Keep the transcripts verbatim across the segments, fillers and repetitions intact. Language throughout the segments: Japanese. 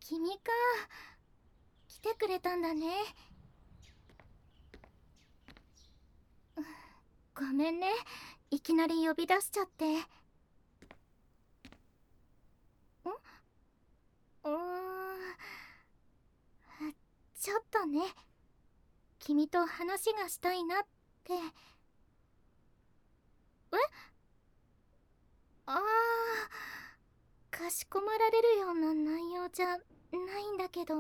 君か。来てくれたんだね。ごめんね、いきなり呼び出しちゃって。ん？うーん、ちょっとね、君と話がしたいなって。え？ああ、かしこまられるような内容じゃないんだけど。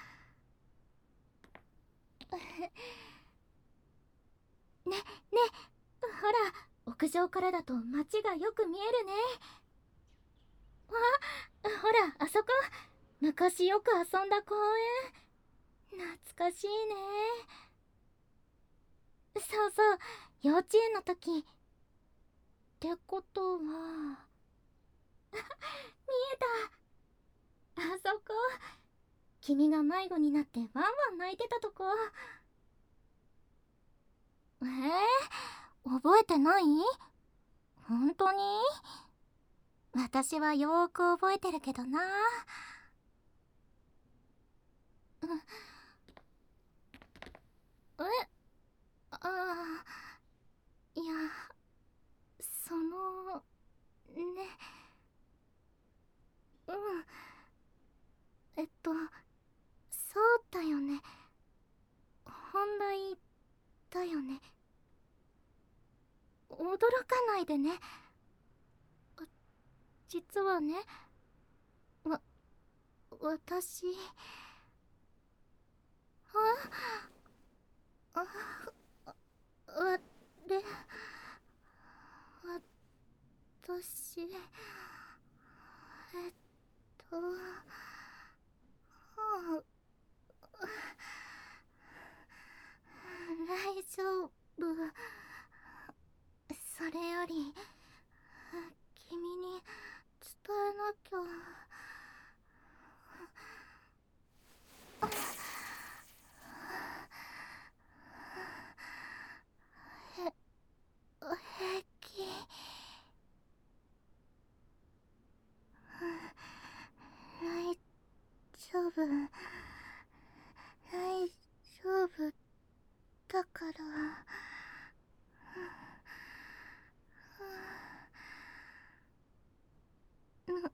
ね、ね、ほら、屋上からだと街がよく見えるね。あ、ほら、あそこ、昔よく遊んだ公園。懐かしいね。そうそう、幼稚園の時。ってことは、見えた。あそこ、君が迷子になってワンワン泣いてたとこ。えー、覚えてない？本当に？私はよーく覚えてるけどな。うん。え、ああ、いや、その、ね、うん、えっと、そうだよね。本題だよね。驚かないでね。実はね、わ、私、あ、あ、あれ、私、えっと、はあ、大丈夫。それより、君に伝えなきゃ。へ、平気？大丈夫、大丈夫だから。う、う、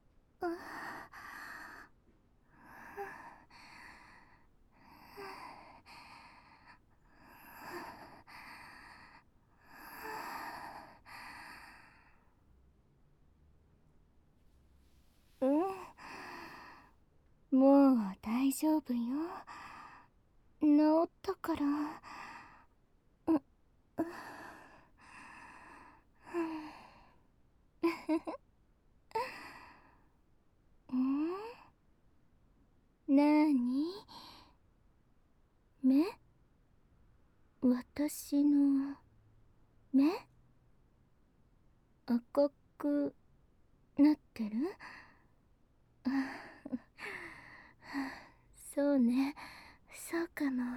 うん、もう大丈夫よ。治ったから。う、う、ん？なーに？目？私の目？赤くなってる？あ、そうね、そうかも。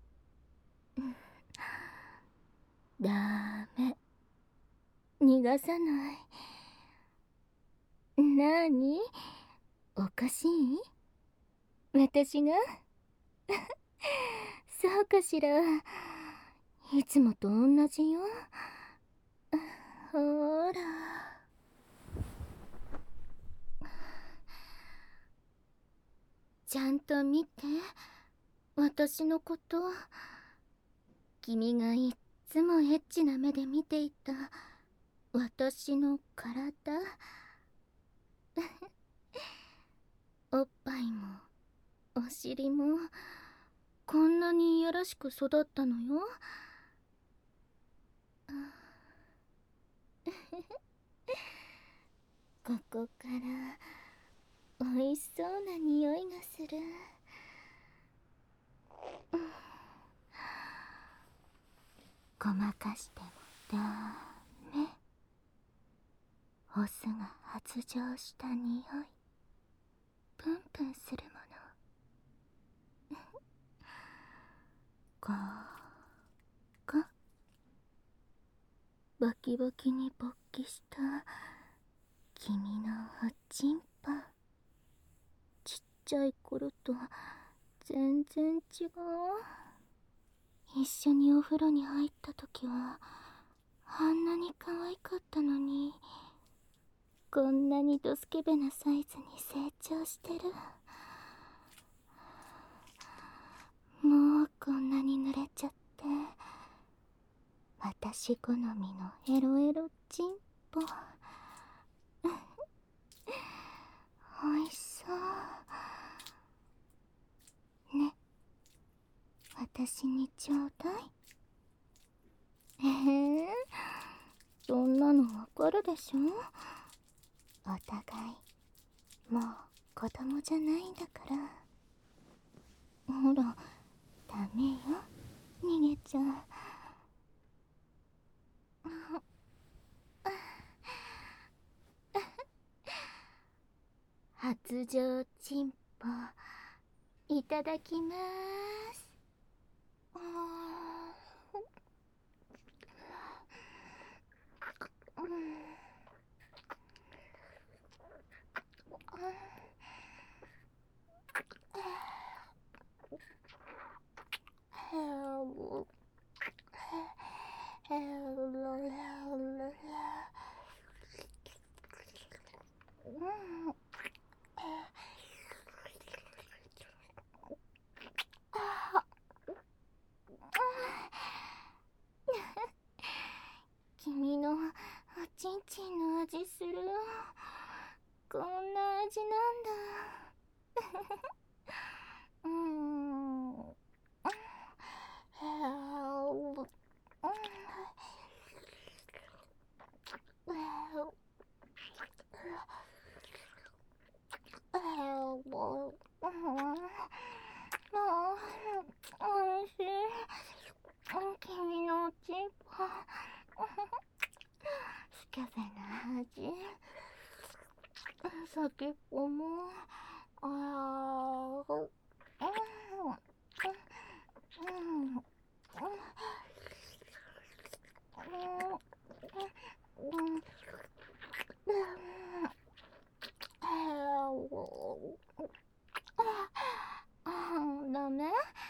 ダメ、逃がさない。なーに？おかしい？私が？そうかしら。いつもと同じよ。ほーら。ちゃんと見て、私のこと。君がいっつもエッチな目で見ていた私の体。おっぱいもお尻もこんなにいやらしく育ったのよ。ここからおいしそうな匂いがする。ごまかしてもダメ。オスが発情した匂い、プンプンするもの。ゴーゴ、バキバキに勃起した君のおちんぽ、ちっちゃい頃と全然違う。一緒にお風呂に入った時はあんなに可愛かったのに、こんなにドスケベなサイズに成長してる。もうこんなに濡れちゃって、私好みのエロエロチンポ。おいしそうね。私にちょうだい。えへ、そんなのわかるでしょ。お互いもう子供じゃないんだから。ほら、ダメよ、逃げちゃう。発情チンポいただきます。あー、うん、君のおちんちんの味する。こんな味なんだ。うーん。おいしい。君のおちんぽスケベな味。先っぽもあー、うんうんうんダメ。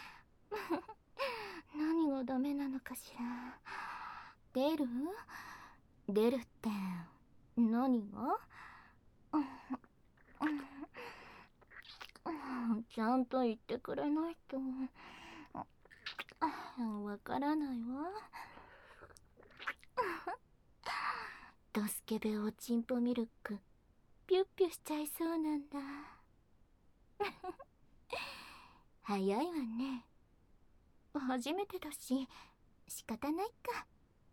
何がダメなのかしら。出る出るって何が。ちゃんと言ってくれないとわからないわ。ドスケベおちんぽミルクピュッピュしちゃいそうなんだ。早いわね。初めてだし仕方ないか。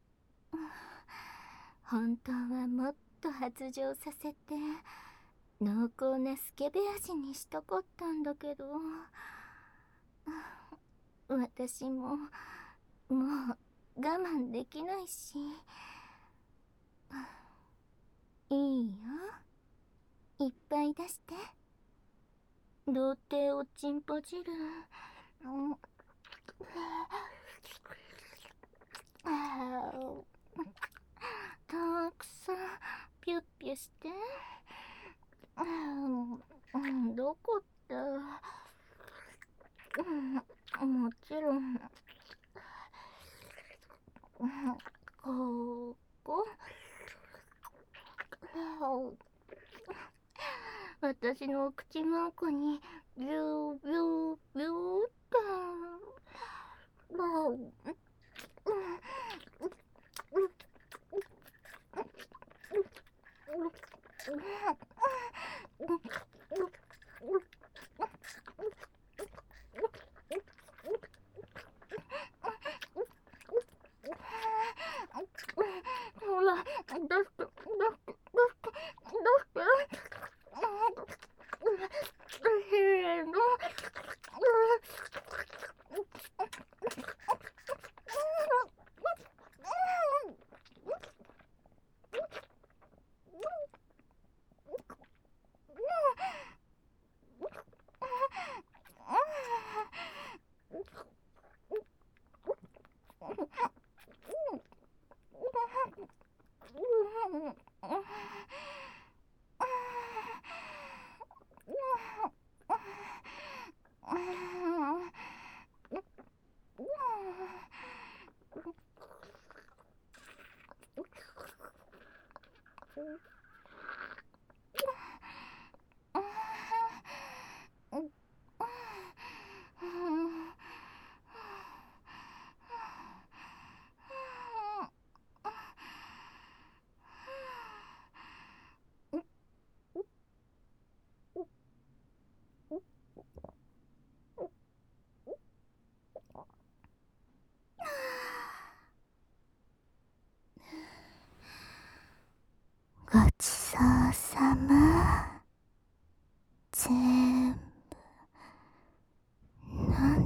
本当はもっと発情させて濃厚なスケベ味にしたかったんだけど、私ももう我慢できないし。いいよ、いっぱい出して。童貞おちんぽ汁。たくさんピュッピュして。どこって、もちろんここ。私のお口の奥にビュービュービューって。ほら、出して、出して、出して、出して。せーの。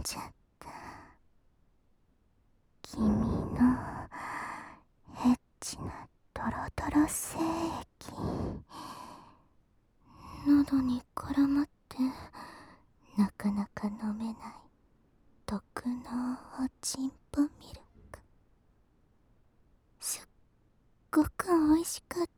んじゃった。君のエッチなドロドロ精液、喉に絡まってなかなか飲めない毒のおちんぽミルク、すっごく美味しかった。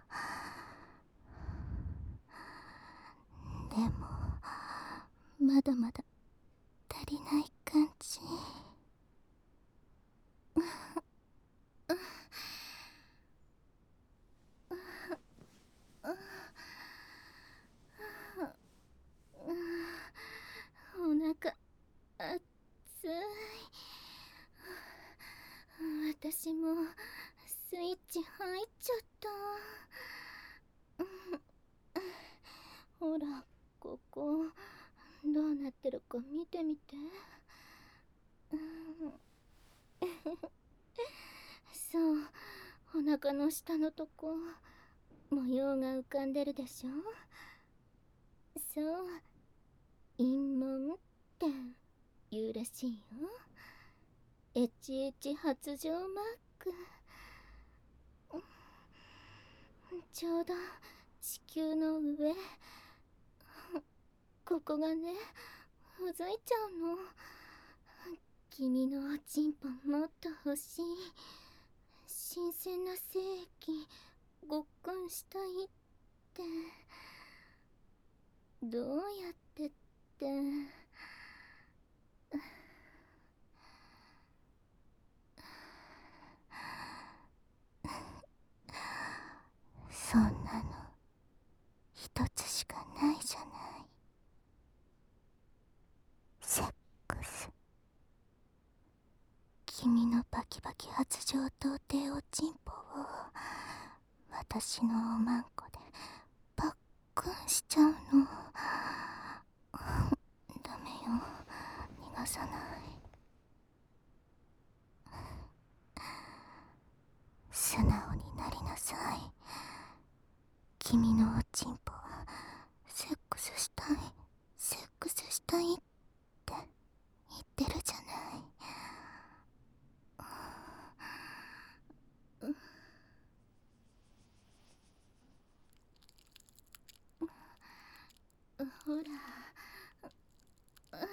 でもまだまだ足りない感じ。お腹熱い。私もスイッチ入っちゃった。ほら、ここどうなってるか見てみて。そう、お腹の下のとこ模様が浮かんでるでしょ。そう、陰紋って言うらしいよ。エチエチ発情マーク。ちょうど子宮の上、ここがね、ほざいちゃうの。君のおちんぽもっと欲しい。新鮮な精液ごっくんしたいって。どうやってって。そんなの一つしかないじゃない。セックス。君のバキバキ発情童貞おちんぽを私のおまんこでパックンしちゃうの。ダメよ、逃がさない。素直になりなさい。君のおちんぽはセックスしたい、セックスしたいって言ってるじゃない。ほら、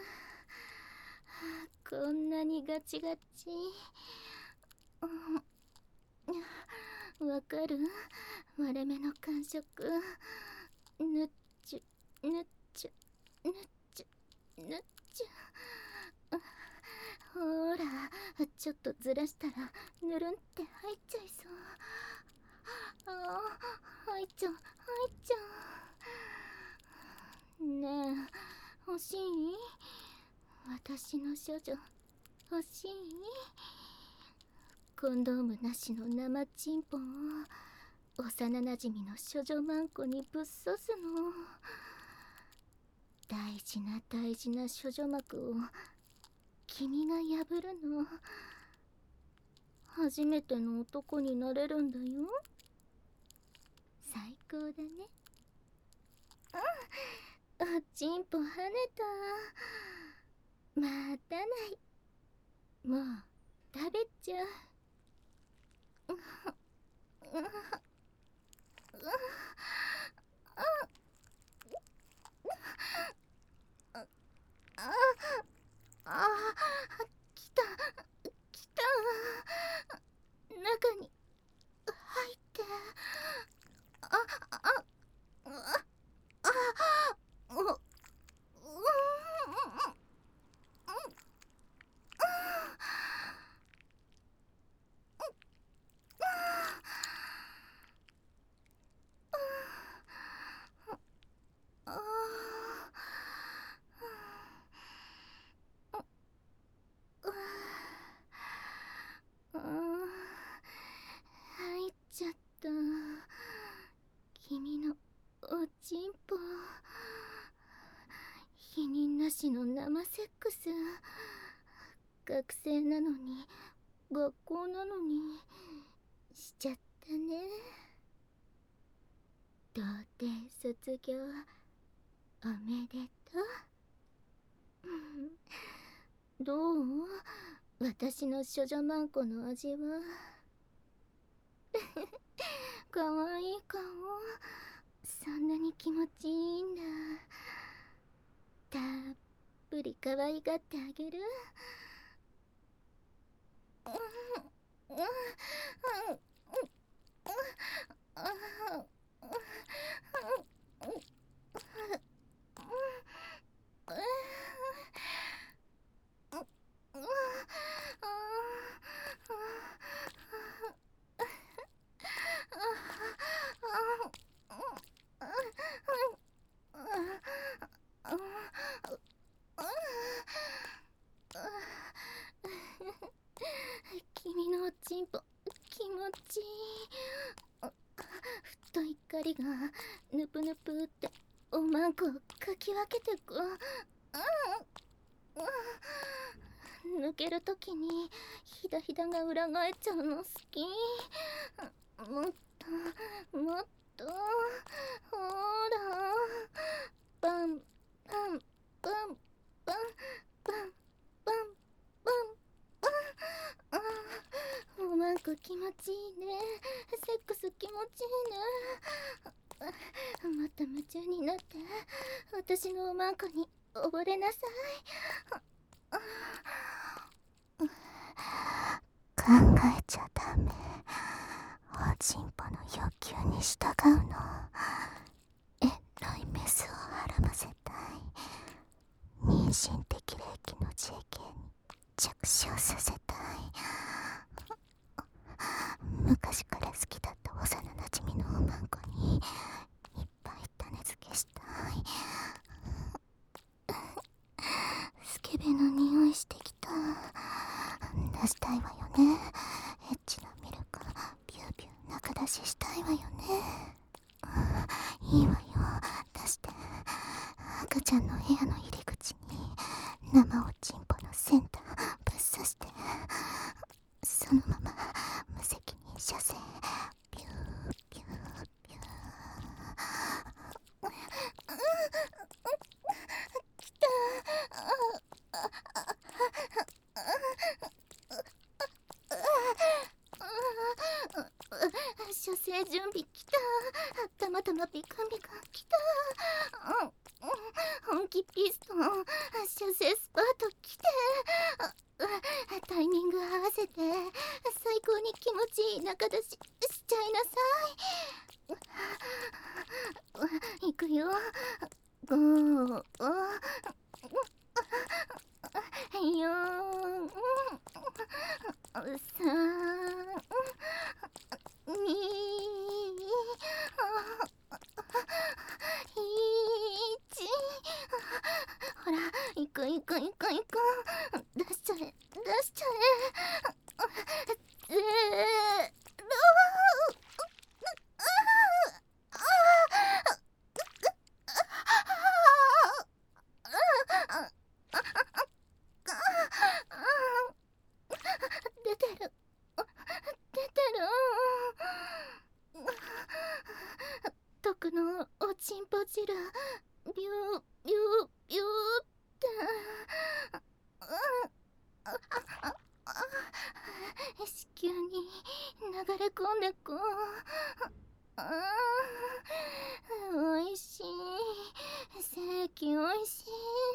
こんなにガチガチ。わかる？割れ目の感触。ぬっちゅぬっちゅぬっちゅぬっちゅ。ほら、ちょっとずらしたらぬるんって入っちゃいそう。ああ、入っちゃう入っちゃう。ねえ、欲しい？私の処女欲しい？コンドームなしの生チンポを幼なじみの処女マンコにぶっ刺すの。大事な大事な処女膜を君が破るの。初めての男になれるんだよ。最高だね。うん、おちんぽ跳ねた。またない。もう食べちゃう。ああ、来た来た。中に入って。あああああ、ううああ、入っちゃった。君のおちんぽ。否認なしの生セックス。学生なのに学校なのにしちゃったね。童貞卒業おめでとう。 どう？私の処女まんこの味は。かわいい顔。そんなに気持ちいいんだ。たっぷり可愛がってあげる。君のおちんぽ気持ちいい。太い光がぬぷぬぷっておまんこをかき分けてく。抜けるときにひだひだが裏返っちゃうの好き。もっともっと、ほら、バンバンバンバンバンバンバンバン。ああ、おまんこ気持ちいいね。セックス気持ちいいね。もっと夢中になって私のおまんこに溺れなさい。 考えちゃダメ。おちんぽの欲求に従うの。エロいメスをはらませたい。妊娠適齢期の ジェーケー に着床させたい。昔から好きだった幼なじみのおまんこにいっぱい種付けしたい。スケベの匂いしてきた。出したいわよね。エッチなミルクビュービュー中出ししたいわよね。いいわよ、出して。赤ちゃんの部屋の入り口に生おちんぽのセンターぶっ刺して、そのまま無責任射精ビュービュービュー。 きた。射精準備きた。たまたまピカンピカンきた。本気ピストン射精スパートきて。タイミング合わせて最高に気持ちいい中出ししちゃいなさい。いくよ。ごーよんさんにいち。ほらいくいくいくいく。出しちゃえ出しちゃえ。ゼロ。出てる出てる。毒のおちんぽ汁ビュービュービューって子宮に流れ込んでく。おいしい。性器おいしい。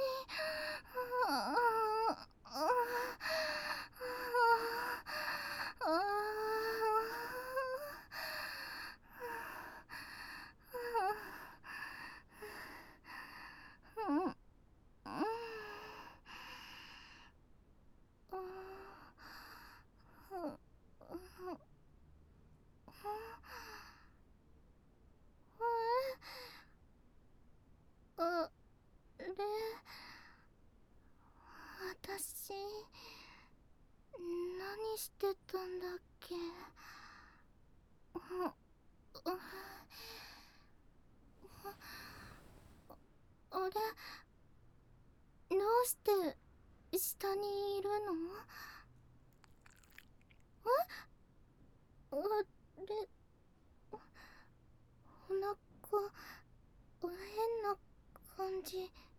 あれ、私何してたんだっけ。あれ、どうして下にいるの？あれ、お腹変な感じ。